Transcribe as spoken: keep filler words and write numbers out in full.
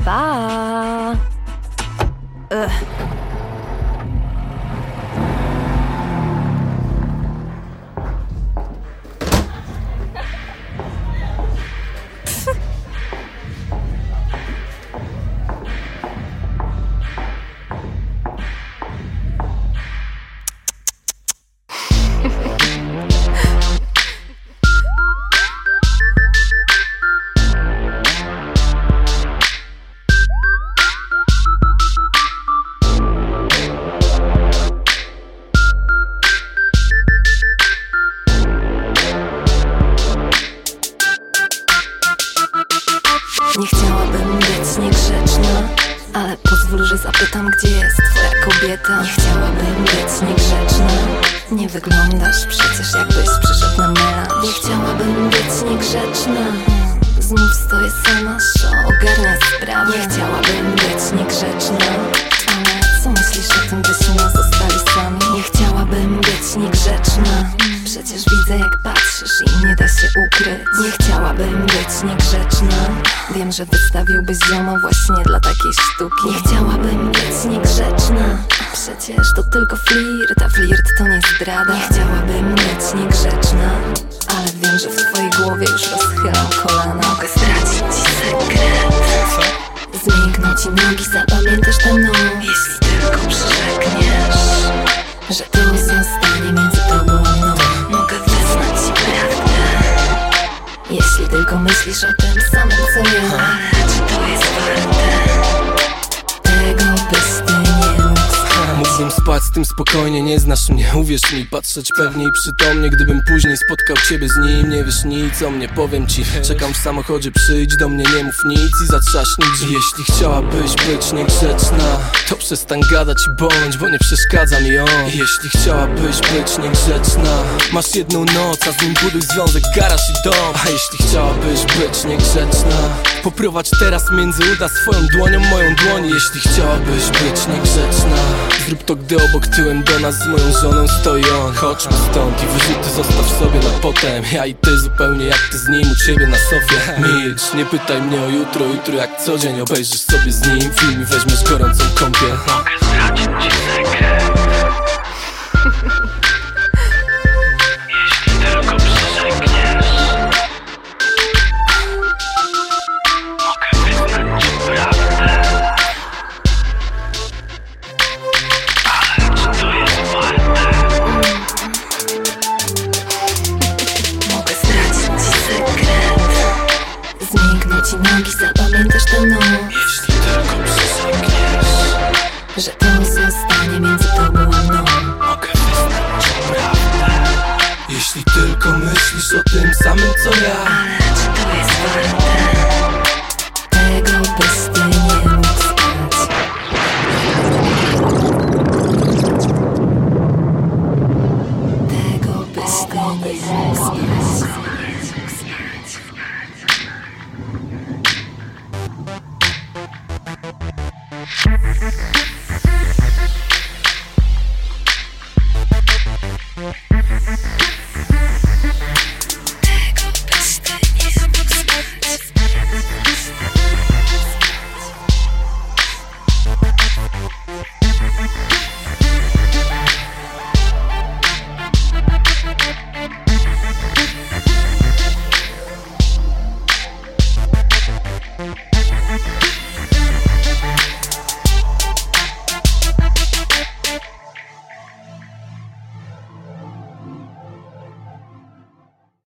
Pa! Ugh. Nie chciałabym być niegrzeczna, ale pozwól, że zapytam, gdzie jest twoja kobieta. Nie chciałabym być niegrzeczna, nie wyglądasz przecież jakbyś przyszedł na melanż. Nie chciałabym być niegrzeczna, znów stoję sama, show ogarnia sprawę. Nie chciałabym być niegrzeczna, ale co myślisz o tym, byśmy zostali sami? Nie chciałabym być niegrzeczna, przecież widzę jak patrzysz i nie da się ukryć. Nie chciałabym być niegrzeczna, wiem, że wystawiłbyś zioma właśnie dla takiej sztuki. Nie chciałabym być niegrzeczna, przecież to tylko flirt, a flirt to nie zdrada. Nie chciałabym być niegrzeczna, ale wiem, że w twojej głowie już rozchylam kolana. Mogę zdradzić ci sekret, zmiękną ci nogi, zapamiętasz tę noc. Jeśli tylko przyrzekniesz, że to zostanie między tobą a mną. Mogę wyznać ci prawdę, jeśli tylko myślisz o tym samym co ja. Ale czy to jest warte tego, byś ty nie mógł spać? Mógłbym spać z tym spokojnie, nie znasz mnie, uwierz mi. Patrzeć pewnie i przytomnie, gdybym później spotkał ciebie z nim. Nie wiesz nic o mnie, powiem ci. Czekam w samochodzie, przyjdź do mnie, nie mów nic i zatrzaśnij drzwi. Jeśli chciałabyś być niegrzeczna, to przestań gadać i bądź, bo nie przeszkadza mi on. Jeśli chciałabyś być niegrzeczna, masz jedną noc, a z nim buduj związek, garaż i dom. A jeśli chciałabyś być niegrzeczna, poprowadź teraz między uda swoją dłonią moją dłoń. Jeśli chciałabyś być niegrzeczna, zrób to, gdy obok tyłem do nas z moją żoną stoi on. Chodźmy stąd i wyrzuty zostaw sobie na potem. Ja i ty zupełnie jak ty z nim u ciebie na sofie. Milcz, nie pytaj mnie o jutro, jutro jak co dzień. Obejrzysz sobie z nim film i weźmiesz gorącą kąpiel. Mogę zdradzić ci sekret, jeśli tylko przyrzekniesz. Mogę wyznać ci prawdę, ale czy to jest warte? Mogę zdradzić ci sekret, zmiękną ci nogi, zapamiętasz tę noc. Jeśli tylko przyrzekniesz, że to zostanie między tobą a mną. mogę wyznać ci prawdę, jeśli tylko myślisz o tym samym co ja. Ale czy to jest warte tego, byś